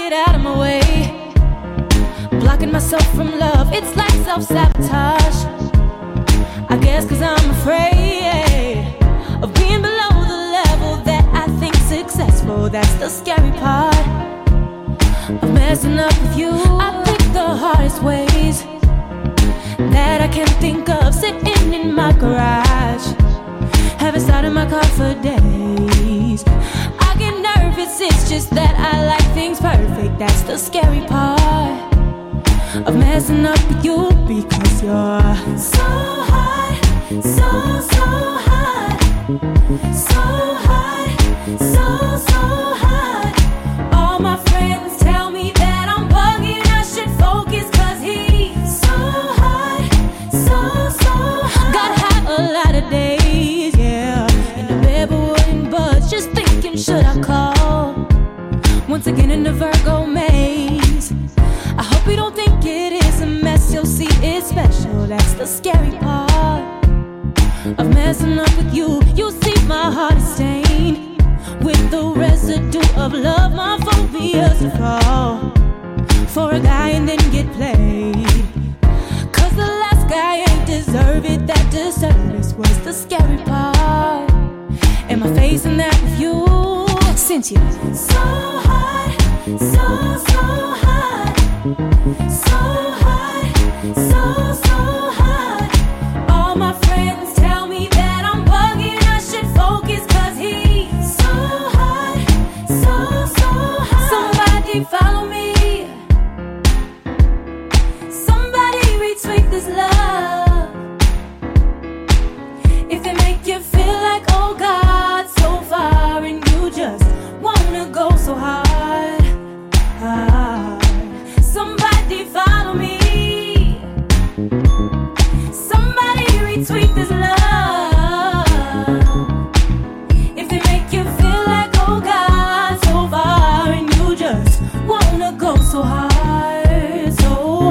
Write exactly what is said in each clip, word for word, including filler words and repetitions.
get out of my way. Blocking myself from love, it's like self-sabotage. I guess cause I'm afraid of being below the level that I think successful. That's the scary part of messing up with you. I pick the hardest ways that I can think of, sitting in my garage, haven't started my car for days. I get nervous, it's just that I like things perfect. That's the scary part of messing up with you, because you're so hot, so, so hot, so hot, so, so hot. All my friends tell me that I'm bugging, I should focus, cause he's so hot, so, so hot. Got hot a lot of days, yeah, in the bed but wouldn't budge, just thinking should I call? Once again in the Virgo maze. I hope you don't think it is a mess, you'll see it's special. That's the scary part of messing up with you. You see my heart is stained with the residue of love. My phobias to fall for a guy and then get played, cause the last guy ain't deserve it. That disservice was the scary part. Am I facing that with you, Cynthia? So hot, so, so hot, so hot, so, so hot. All my friends tell me that I'm bugging, I should focus, cause he's so hot, so, so hot. Somebody follow me, somebody retweet this love. If it make you feel like, oh God, so far, and you just wanna go so hard, hard. Somebody follow me, somebody retweet this love. If it make you feel like, oh God, so far, and you just wanna go so hard, so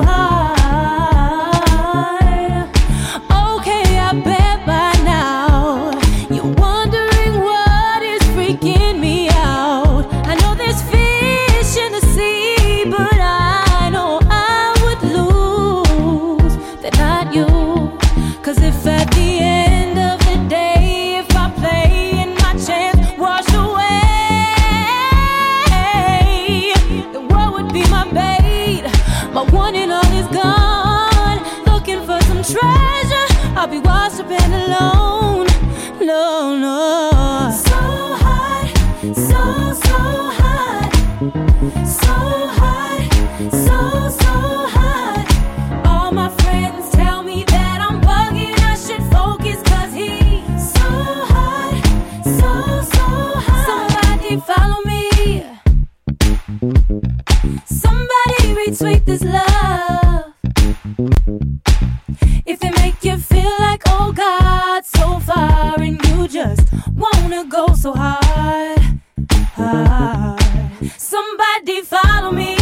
hard. Okay, I bet by now you're wondering what is freaking me out. I know there's fish in the sea, but I know I would lose. They're not you. Cause if at the end of the day, if I play and my chance washed away, then what would be my bait? My one and all is gone. Looking for some treasure, I'll be washed up and alone. No, no. So hot, so, so hot, so hot, so, so hot. All my friends tell me that I'm bugging, I should focus, cause he's so hot, so, so hot. Somebody follow me, somebody retweet this love. If it make you feel like, oh God, so far, and you just wanna go so hard, hard. Somebody follow me,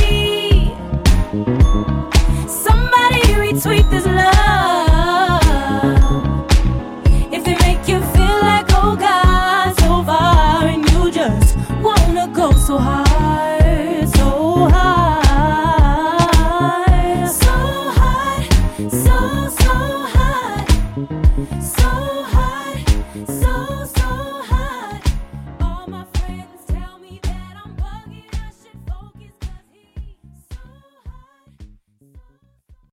somebody retweet this love. If it make you feel like, oh God, so far, and you just wanna go so hard.